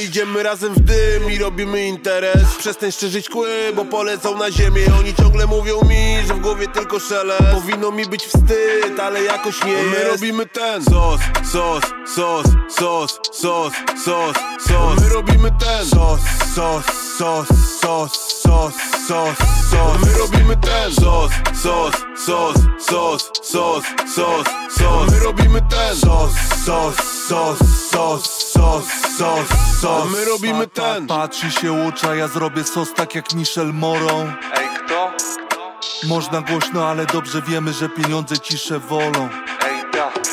Idziemy razem w dym i robimy interes. Przestań szczerzyć kły, bo polecą na ziemię. Oni ciągle mówią mi, że w głowie tylko szelest. Powinno mi być wstyd, ale jakoś nie jest. My robimy ten sos, sos, sos, sos, sos, sos, sos. My robimy ten sos, sos, sos, sos, sos, sos, sos. My robimy ten sos, sos, sos, sos, sos, sos, sos. My robimy ten sos, sos, sos, sos, sos, sos, sos. My robimy ten. Patrzy się ucza, ja zrobię sos tak jak Michel Morą. Ej, kto? Można głośno, ale dobrze wiemy, że pieniądze ciszę wolą.